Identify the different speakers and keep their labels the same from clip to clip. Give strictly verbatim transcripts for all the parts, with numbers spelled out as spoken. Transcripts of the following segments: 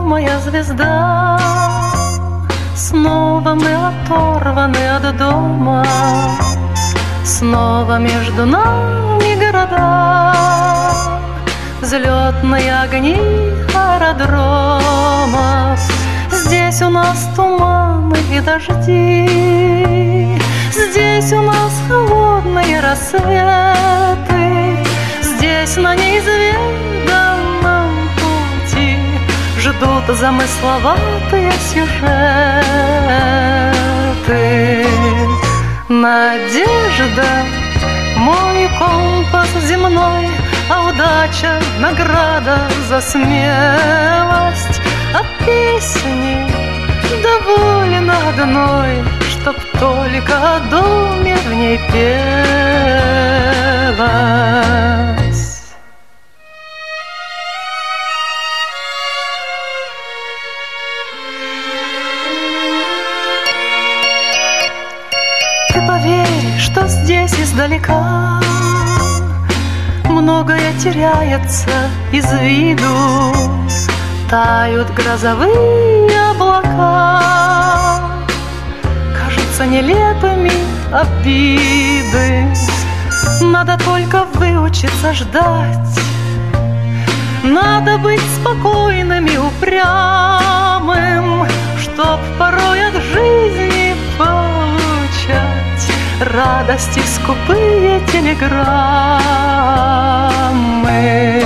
Speaker 1: моя звезда, снова мы оторваны от дома, снова между нами города, взлетные огни аэродромов. Здесь у нас туманы и дожди, здесь у нас холодные рассветы, здесь на неизведанном пути ждут замысловатые сюжеты. Надежда, мой компас земной, а удача — награда за смелость. А песни доволен одной, чтоб только о доме в ней пелось. Ты поверь, что здесь издалека многое теряется из виду, тают грозовые облака, кажутся нелепыми обиды. Надо только выучиться ждать, надо быть спокойным и упрямым, чтоб порой от жизни получать радости скупые телеграммы.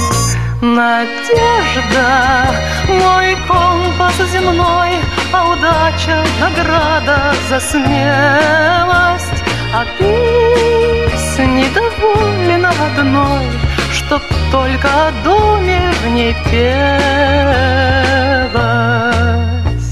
Speaker 1: Надежда, мой компас земной, а удача — награда за смелость. А песни доволен одной, чтоб только о доме в ней пелось.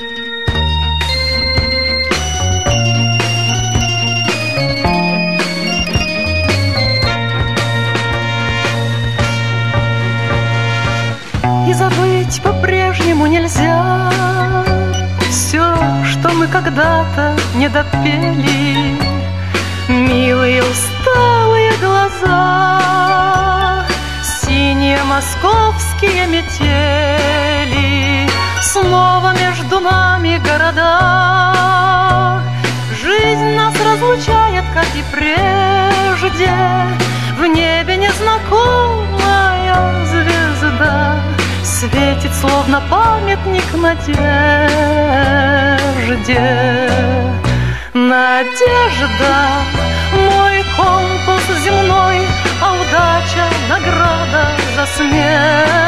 Speaker 1: И забыть по-прежнему нельзя все, что мы когда-то не допели. Милые усталые глаза, синие московские метели, снова между нами города. Жизнь нас разлучает, как и прежде, в небе незнакомая звезда светит, словно памятник надежде. Надежда, мой компас земной, а удача — награда за смерть.